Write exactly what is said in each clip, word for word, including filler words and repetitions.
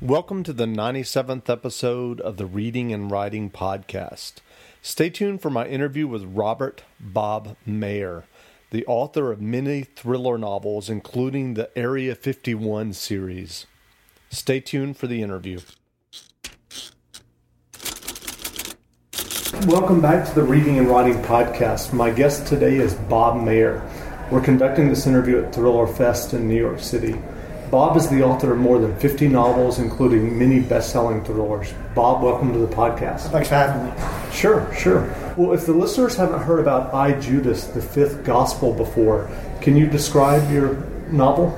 Welcome to the ninety-seventh episode of the Reading and Writing Podcast. Stay tuned for my interview with Robert Bob Mayer, the author of many thriller novels, including the Area fifty-one series. Stay tuned for the interview. Welcome back to the Reading and Writing Podcast. My guest today is Bob Mayer. We're conducting this interview at Thriller Fest in New York City. Bob is the author of more than fifty novels, including many best-selling thrillers. Bob, welcome to the podcast. Thanks for having me. Sure, sure. Well, if the listeners haven't heard about I, Judas, the Fifth Gospel before, can you describe your novel?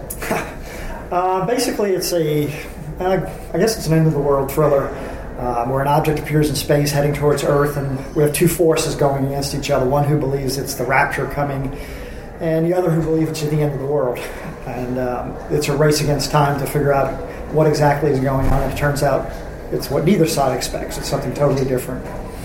uh, basically, it's a, uh, I guess it's an end-of-the-world thriller um, where an object appears in space heading towards Earth, and we have two forces going against each other, one who believes it's the rapture coming, and the other who believes it's the end of the world. And um, it's a race against time to figure out what exactly is going on. It turns out it's what neither side expects. It's something totally different.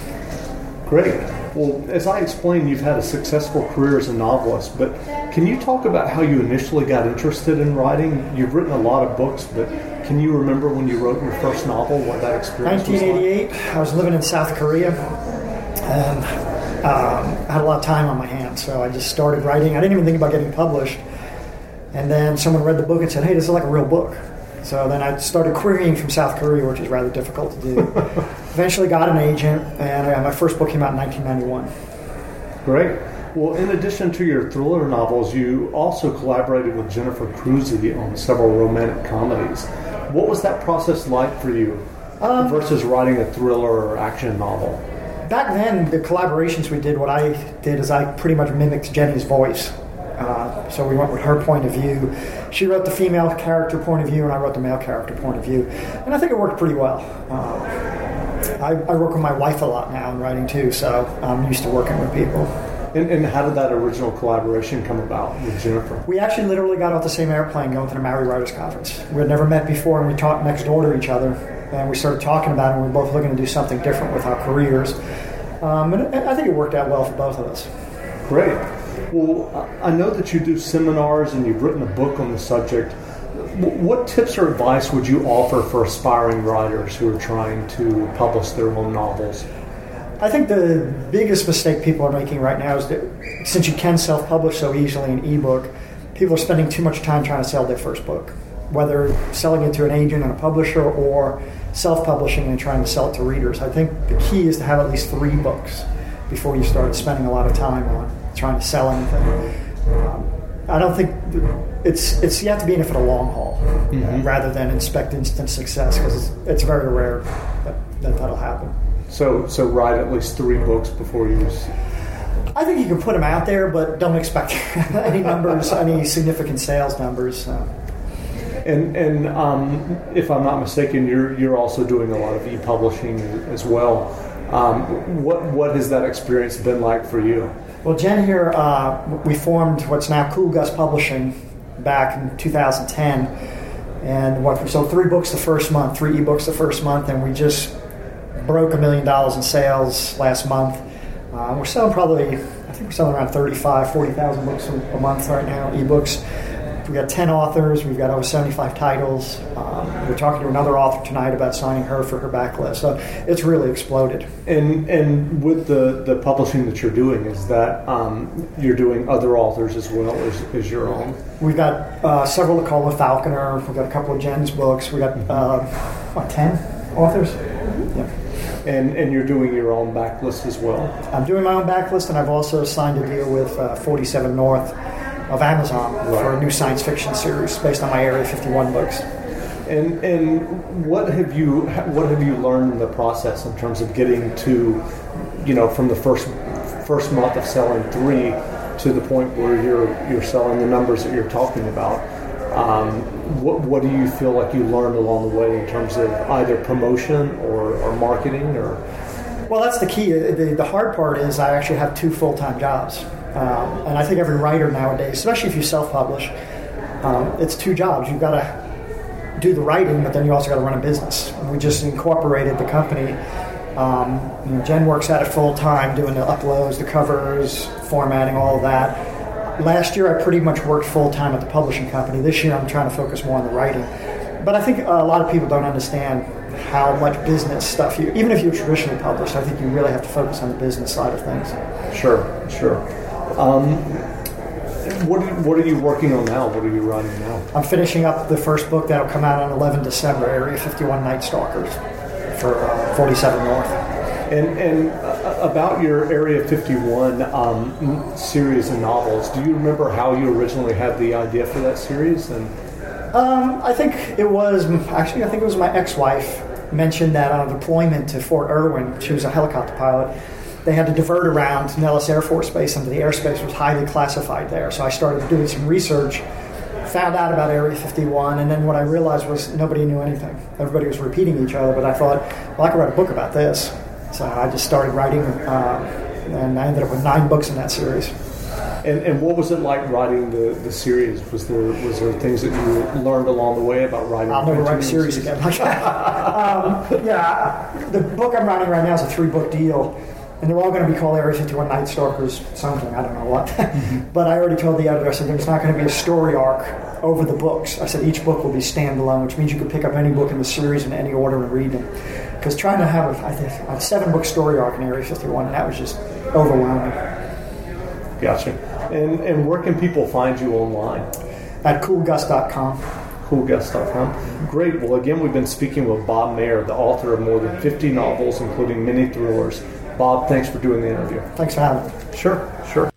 Great. Well, as I explained, you've had a successful career as a novelist, but can you talk about how you initially got interested in writing? You've written a lot of books, but can you remember when you wrote your first novel, what that experience was like? nineteen eighty-eight, I was living in South Korea, and um, I had a lot of time on my hands, so I just started writing. I didn't even think about getting published. And then someone read the book and said, hey, this is like a real book. So then I started querying from South Korea, which is rather difficult to do. Eventually got an agent, and uh, my first book came out in nineteen ninety-one. Great. Well, in addition to your thriller novels, you also collaborated with Jennifer Crusie on several romantic comedies. What was that process like for you um, versus writing a thriller or action novel? Back then, the collaborations we did, what I did is I pretty much mimicked Jenny's voice. Uh, so we went with her point of view. She wrote the female character point of view, and I wrote the male character point of view. And I think it worked pretty well. Uh, I, I work with my wife a lot now in writing too, so I'm used to working with people. And, and how did that original collaboration come about with Jennifer? We actually literally got off the same airplane going to the Maori Writers Conference. We had never met before, and we talked next door to each other. And we started talking about it, and we were both looking to do something different with our careers. Um, and I think it worked out well for both of us. Great. Well, I know that you do seminars and you've written a book on the subject. What tips or advice would you offer for aspiring writers who are trying to publish their own novels? I think the biggest mistake people are making right now is that since you can self-publish so easily in ebook, people are spending too much time trying to sell their first book, whether selling it to an agent and a publisher or self-publishing and trying to sell it to readers. I think the key is to have at least three books before you start spending a lot of time on trying to sell anything. Um, I don't think it's it's you have to be in it for the long haul mm-hmm. uh, rather than expect instant success, because it's, it's very rare that, that that'll happen. So so write at least three books before you... I think you can put them out there, but don't expect any numbers, any significant sales numbers. Uh, And and um, if I'm not mistaken, you're you're also doing a lot of e-publishing as well. Um, what what has that experience been like for you? Well, Jen here, uh, we formed what's now Cool Gus Publishing back in two thousand ten, and what we sold three books the first month, three ebooks the first month, and we just broke a million dollars in sales last month. Uh, we're selling probably, I think we're selling around thirty-five, forty thousand books a month right now, ebooks. We've got ten authors. We've got over seventy-five titles. Um, we're talking to another author tonight about signing her for her backlist. So it's really exploded. And and with the, the publishing that you're doing, is that um, you're doing other authors as well as, as your own? We've got uh, several to call with Falconer. We've got a couple of Jen's books. We've got, uh, what, ten authors? Yeah. And and you're doing your own backlist as well? I'm doing my own backlist, and I've also signed a deal with uh, forty-seven North of Amazon right. for a new science fiction series based on my Area fifty-one books. And and what have you what have you learned in the process in terms of getting to, you know, from the first first month of selling three to the point where you're you're selling the numbers that you're talking about? Um, what what do you feel like you learned along the way in terms of either promotion or, or marketing or? Well, that's the key. The, the hard part is I actually have two full-time jobs. Um, and I think every writer nowadays, especially if you self-publish, um, it's two jobs. You've got to do the writing, but then you also got to run a business. We just incorporated the company. Um, you know, Jen works at it full-time, doing the uploads, the covers, formatting, all of that. Last year, I pretty much worked full-time at the publishing company. This year, I'm trying to focus more on the writing. But I think a lot of people don't understand how much business stuff you, even if you're traditionally published, I think you really have to focus on the business side of things. Sure, sure. Um, what, are, what are you working on now? What are you writing now? I'm finishing up the first book that'll come out on eleventh December, Area fifty-one Night Stalkers for uh, forty-seven North. And, and uh, about your Area fifty-one um, series of novels, do you remember how you originally had the idea for that series? And um, I think it was, actually, I think it was my ex-wife mentioned that on a deployment to Fort Irwin, she was a helicopter pilot, they had to divert around Nellis Air Force Base, and the airspace was highly classified there. So I started doing some research, found out about Area fifty-one, and then what I realized was nobody knew anything. Everybody was repeating each other, but I thought, well, I could write a book about this. So I just started writing, uh, and I ended up with nine books in that series. And, and what was it like writing the, the series? Was there was there things that you learned along the way about writing? I'll never write a series again. um, yeah, the book I'm writing right now is a three-book deal, and they're all going to be called Area fifty-one Night Stalkers something, I don't know what. Mm-hmm. But I already told the editor, I said, there's not going to be a story arc over the books. I said each book will be standalone, which means you could pick up any book in the series in any order and read them. Because trying to have, a, I think, a seven-book story arc in Area fifty-one, and that was just overwhelming. Gotcha. And and where can people find you online? At cool gus dot com. cool gus dot com. Great. Well, again, we've been speaking with Bob Mehr, the author of more than fifty novels, including many thrillers. Bob, thanks for doing the interview. Thanks for having me. Sure, sure.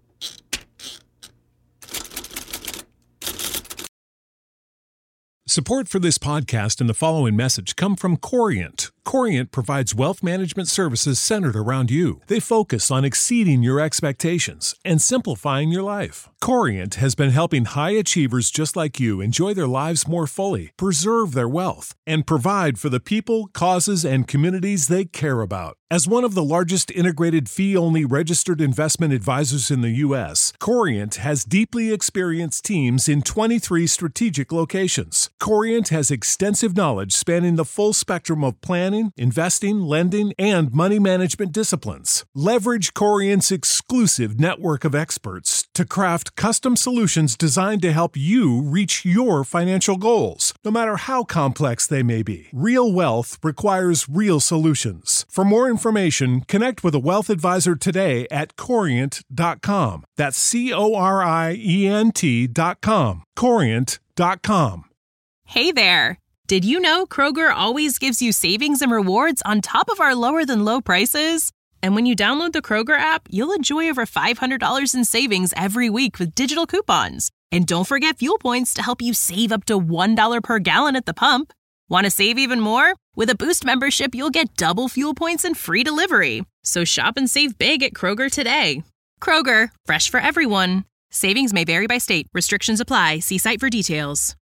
Support for this podcast and the following message come from Corient. Corient provides wealth management services centered around you. They focus on exceeding your expectations and simplifying your life. Corient has been helping high achievers just like you enjoy their lives more fully, preserve their wealth, and provide for the people, causes, and communities they care about. As one of the largest integrated fee-only registered investment advisors in the U S, Corient has deeply experienced teams in twenty-three strategic locations. Corient has extensive knowledge spanning the full spectrum of planning, investing, lending, and money management disciplines. Leverage Corient's exclusive network of experts to craft custom solutions designed to help you reach your financial goals, no matter how complex they may be. Real wealth requires real solutions. For more information, connect with a wealth advisor today at corient dot com. That's C O R I E N T dot com. corient dot com. Hey there! Did you know Kroger always gives you savings and rewards on top of our lower-than-low prices? And when you download the Kroger app, you'll enjoy over five hundred dollars in savings every week with digital coupons. And don't forget fuel points to help you save up to one dollar per gallon at the pump. Want to save even more? With a Boost membership, you'll get double fuel points and free delivery. So shop and save big at Kroger today. Kroger, fresh for everyone. Savings may vary by state. Restrictions apply. See site for details.